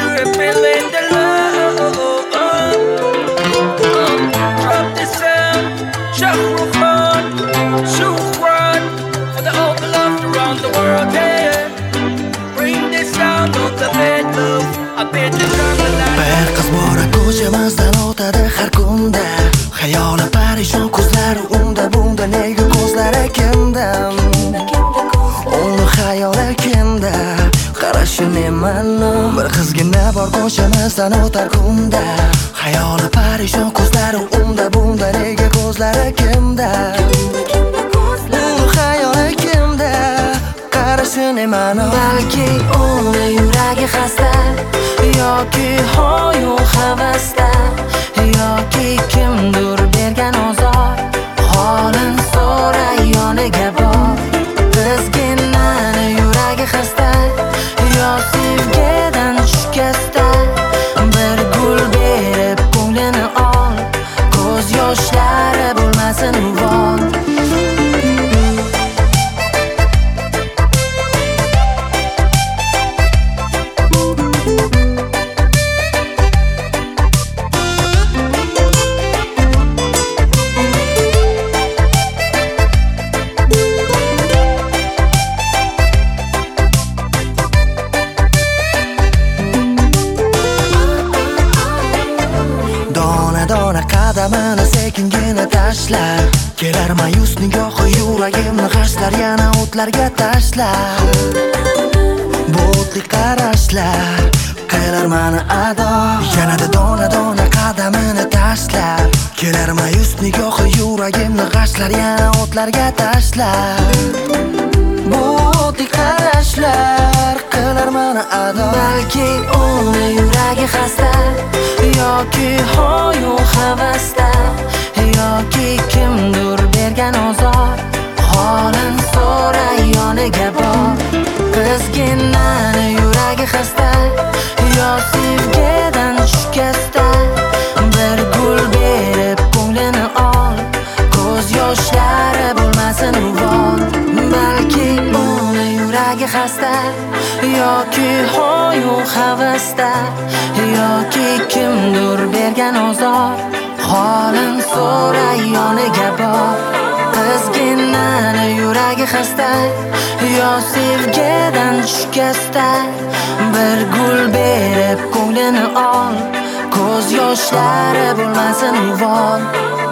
we're feeling the love. Drop this sound, Shahrukh, Shukran, for the all beloved around the world, yeah. Bring this sound of the bad love, I bet you down the line. Bir qiz bora ko'chamizdan o'tadi har kunda. Xayoli parishon ko'zlari unda bunda, nega ko'zlari kimdan? Uni xayoli kimda? Qarashi nimani? Bir qizgina bor ko'chamizdan o'tar kunda. Xayoli parishon ko'zlari unda bunda, nega ko'zlari kimda? Uni xayoli kimda? Qarashi nimani? Balki uni yuragi xasta, yoki hoyu havasda, yoki kimdir bergan ozor. Holin so'ray yoniga bor. Qizginani yuragi xasta, yo sevgidan shikasta. Bir gul berib ko'nglini ol, ko'z yoshlari bo'lmasin uvol. Dona qadamini sekingina tashlar, kelar mayus nigohi yuragimni g'ashlar, yana o'tlarga tashlar. Bu o'tli qarashlar qilar mani ado, yanada dona qadamini tashlar, kelar mayus nigohi yuragimni g'ashlar, yana o'tlarga tashlar. Bu o'tli qarashlar qilar mani ado. Balki uni yuragi xasta, yoki hoyu havasda, yoki kimdir bergan ozor. Holin so'ray yoniga bor. Qizginani yuragi xasta, yo sevgidan shikasta. Bir gul berib ko'nglini ol, ko'z yoshlari bo'lmasin uvol. Balki uni yuragi xasta, yoki hoyu havasda, yoki kimdir bergan ozor. Holin so'ray yoniga bor. Qizginani yuragi xasta, yo sevgidan shikasta. Bir gul berib ko'nglini ol, ko'z yoshlari bo'lmasin uvol.